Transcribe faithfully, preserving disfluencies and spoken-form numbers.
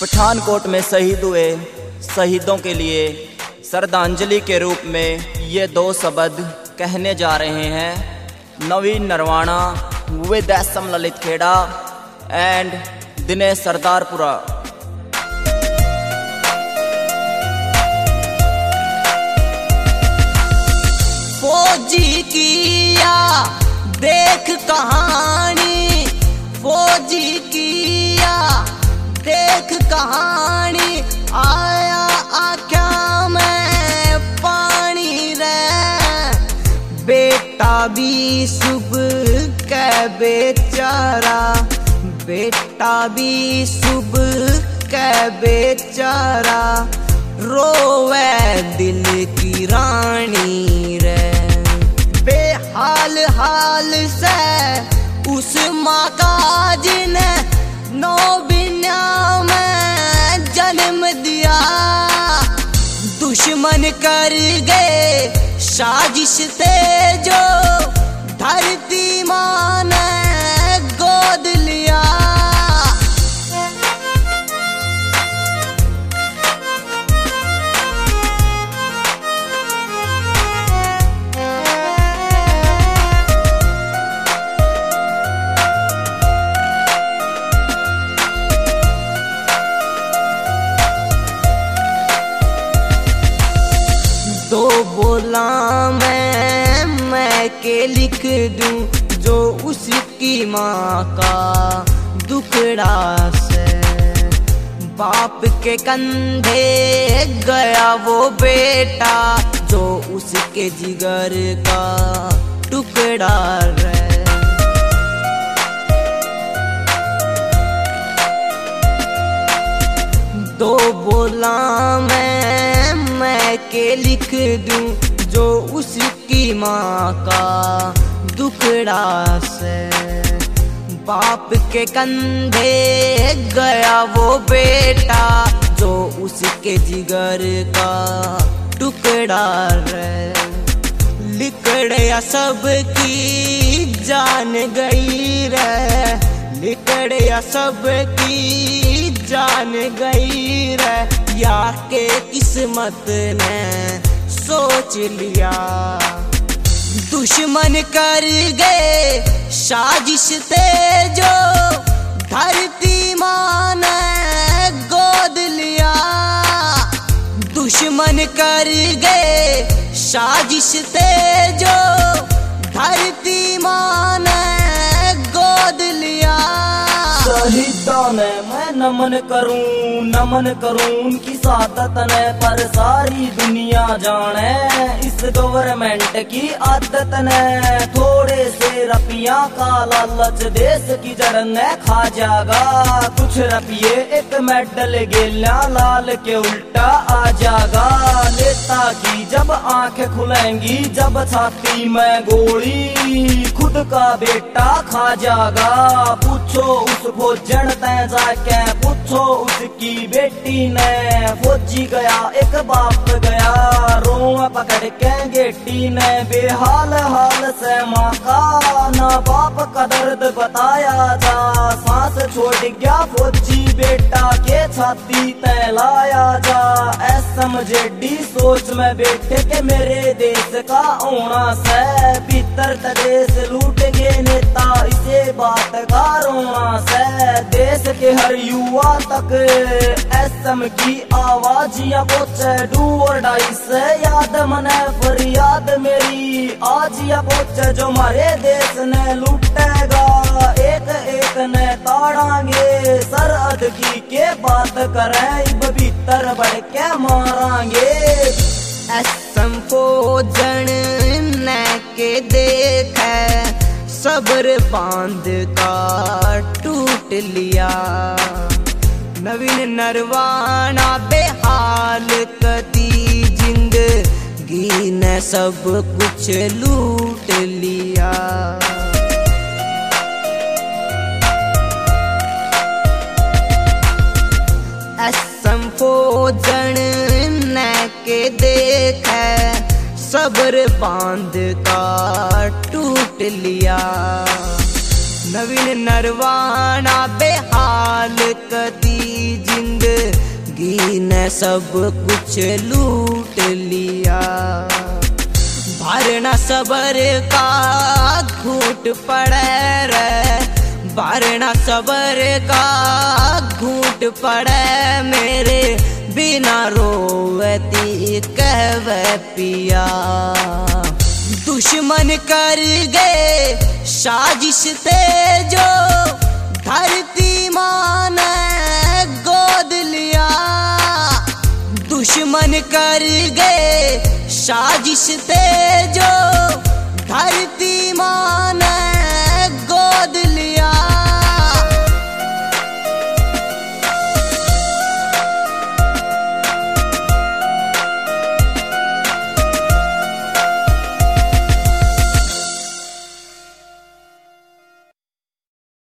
पठानकोट में शहीद हुए शहीदों के लिए श्रद्धांजलि के रूप में ये दो शब्द कहने जा रहे हैं। Naveen Narwana with S M Lalit Khera and Dinesh Sardarpura. फौजी किया देख कहानी, फौजी किया देख कहानी, आया आँखों में पानी रे, बेटा भी सुबह के बेचारा, बेटा भी सुबह के बेचारा, रोवे दिल की रानी रे, बेहाल हाल से उस माँ का जिन्हें नौ बिना में जन्म दिया, दुश्मन कर गए साजिश थे जो धरती माँ ने गोद लिया। तो बोला मैं मैं के लिख दूं जो उसकी माँ का दुखड़ा से, बाप के कंधे गया वो बेटा जो उसके जिगर का टुकड़ा रे। तो बोला मैं मैं के लिख दूं जो उसकी माँ का दुखड़ा से, बाप के कंधे गया वो बेटा जो उसके जिगर का टुकड़ा रे। लिकड़िया सबकी जान गई रे, लिकड़िया सबकी जान गई रे, या के किस्मत ने सोच लिया, दुश्मन कर गए साजिश थे जो धरती माँ ने गोद लिया, दुश्मन कर गए साजिश थे जो धरती माँ ने गोद लिया। शहीदों ने मैं नमन करूं नमन करूं उनकी शहादत ने, पर सारी दुनिया जाने इस गवर्नमेंट की आदत ने, थोड़े से रुपया का लालच देश की जड़ ने खा जाएगा, कुछ रुपये एक मेडल गेला लाल के उल्टा आ जाएगा, नेता की जब आंखें खुलेंगी जब छाती में गोली खुद का बेटा खा जाएगा, पूछो उस फौजन तय जाके पूछो उसकी बेटी ने, फौजी गया एक बाप गया रोआ पकड़ के गेटी ने, बेहाल हाल से माँ का ना बाप का दर्द बताया जा, सांस छोड़ गया फौजी बेटा के छाती तय लाया जा, एसएमजेडी सोच में बैठे के मेरे देश का होना से, भीतर देश लूट गए नेता इसे बात का रोना से, देश के हर युवा तक एसएम की आवाजियां पहुंचे, डू और डाई से याद मने फरियाद मेरी आज या पहुंचे, जो हमारे देश ने लूटेगा एक एक ने ताड़ांगे, सरहद की के बात करें इब भीतर बढ़ के मारांगे। एसएम फौजन ने के देखे सब्र बांध का टूट लिया, नवीन नरवाणा बेहाल कती जिंदगी ने सब कुछ लूट लिया। एसएम फौजन ने के देखे सब्र बांध का टूट लिया, नवीन नरवाणा बेहाल कदी जिंद ने सब कुछ लूट लिया। भरना सबर का घूट पड़े रे, भरना सबर का घूट पड़े, मेरे बिना रोवती कहवे पिया। दुश्मन कर गए साजिश ते जो धरती माँ ने गोद लिया। दुश्मन कर गए साजिश ते जो धरती माँ ने